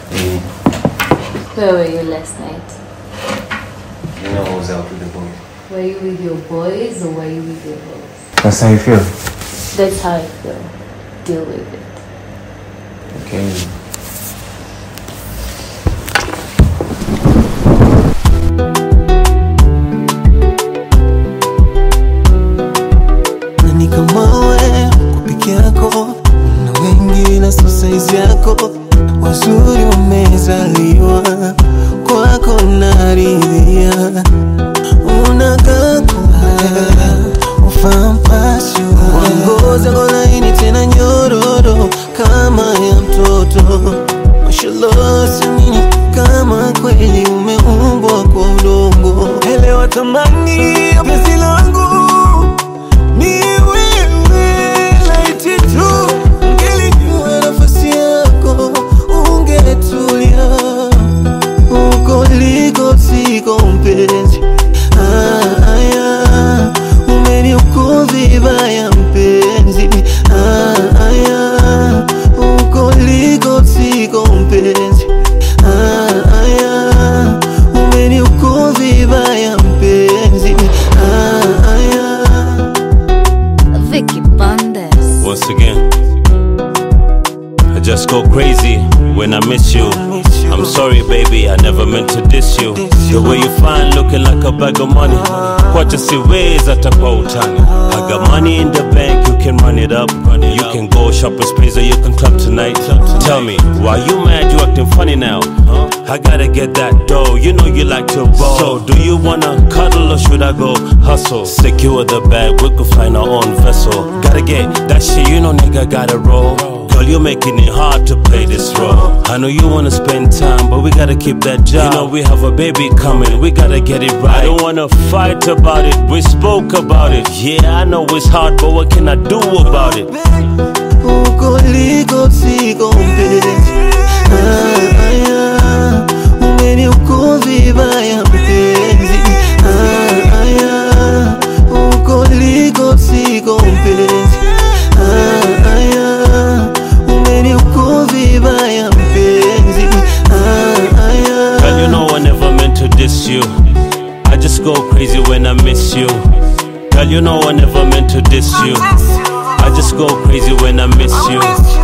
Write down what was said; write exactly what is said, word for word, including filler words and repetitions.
Mm. Where were you last night? You know, I was out with the boys. Were you with your boys or were you with your girls? That's how you feel? That's how I feel. Deal with it. Okay. Nani kama wewe kupiki yako na wengine so size yako, wazuri wamezaliwa kwako naridhia, unakaa kuhara ufampasho wangoza ngolaini tena nyororo kama ya mtoto, mashallah sinini kama kweli umeumbwa kwa udongo. Elewa tamani ya penzi langu ni wewe, laiti tu ungelijua nafasi yako ungetulia, uko liko siko mpenzi. Aya, umeniuko vibaya mpenzi. Aya, uko liko siko mpenzi. Aya, umeniuko vibaya mpenzi. Aya. Vicky Bandes. Once again, I just go crazy when I miss you. I'm sorry baby, I never meant to diss you. The way you fine looking like a bag of money, kwacha siwezi atakuwa utani. I got money in the bank, you can run it up. You can go shopping sprees or you can club tonight. Tell me, why you mad, you acting funny now? I gotta get that dough, you know you like to ball. So do you wanna cuddle or should I go hustle? Secure the bag, we could find our own vessel. Gotta get that shit, you know nigga gotta roll. Girl, you're making it hard to play this role. I know you wanna spend time, but we gotta keep that job. You know we have a baby coming, we gotta get it right. I don't wanna fight about it, we spoke about it. Yeah, I know it's hard, but what can I do about it? Uko liko siko mpenzi. Aya, umeniuko vibaya mpenzi. Aya, uko liko siko mpenzi. Aya, umeniuko vibaya mpenzi. Aya. Girl, you know I never meant to diss you. I just go crazy when I miss you. Girl, you know I never meant to diss you. I just go crazy when I miss you.